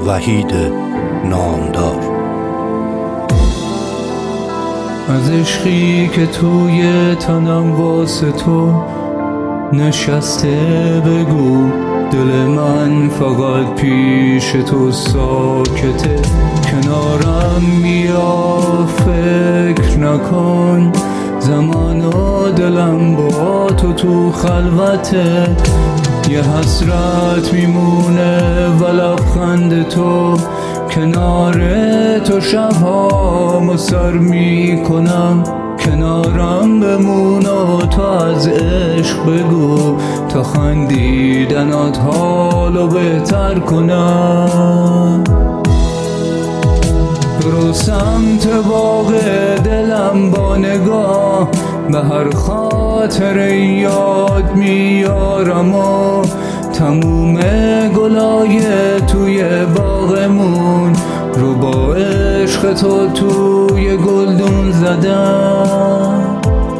وحید نامدار. از عشقی که توی تنم واسه تو نشسته بگو، دل من فقط پیش تو ساکته. کنارم بیا فکر نکن، زمان و دلم با تو خلوته. یه حسرت میمونه و لبخند تو، کنار تو شب‌هامو سر میکنم. کنارم بمون و تو از عشق بگو، تا خندیدنات حالو بهتر کنم. برو سمت باغ دلم با نگاه، به هر خاطر یاد میارم و تموم گلای توی باغمون رو با عشق تو توی گلدون زدم.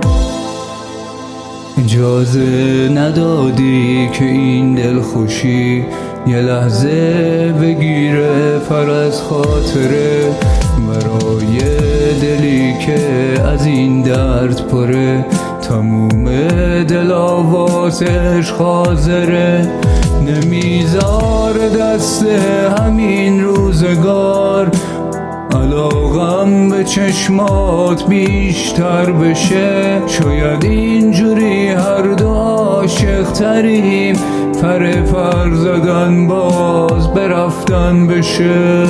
اجازه ندادی که این دلخوشی یه لحظه بگیره پر از خاطره، برای دلی که از این درد پره. تموم دل آواز عشق حاضره، نمیذار دست همین روزگار علاقم به چشمات بیشتر بشه. شاید اینجوری هر دو عاشق تریم، پر زدن باز برفتن بشه.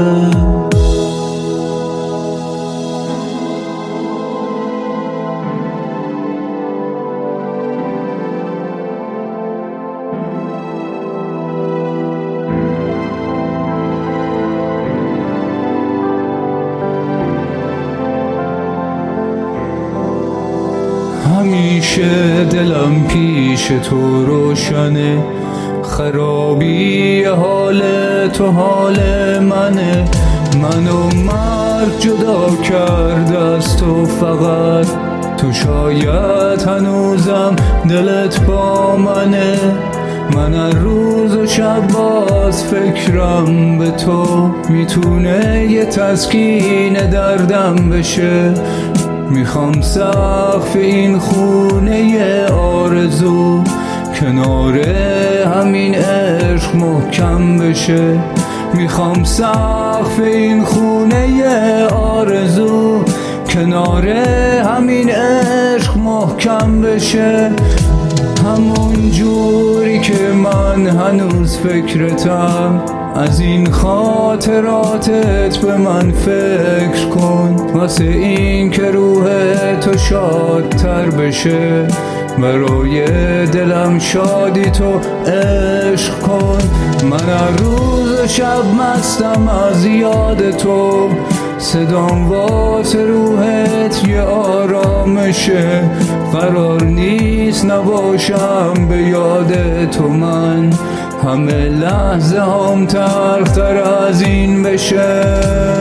همیشه دلم پیش تو روشنه، خرابی حال تو حال منه. منو مرگ جدا کرده از تو فقط، تو شاید هنوزم دلت با منه. من هر روز و شب باز فکرم به تو، میتونه یه تسکین دردم بشه. میخوام سقف این خونه آرزو کنار همین عشق محکم بشه. میخوام سقف این خونه آرزو کنار همین عشق محکم بشه. همون جوری که من هنوز فکرتم، از این خاطراتت به من فکر کن. واسه این که روح تو شادتر بشه، برای دلم شادی تو عشق کن. من هر روز شب مستم از یاد تو، صدام واسه روحت یه آرامشه. قرار نیست نباشم به یاد تو من، همه لحظه هم تلختر از این بشه.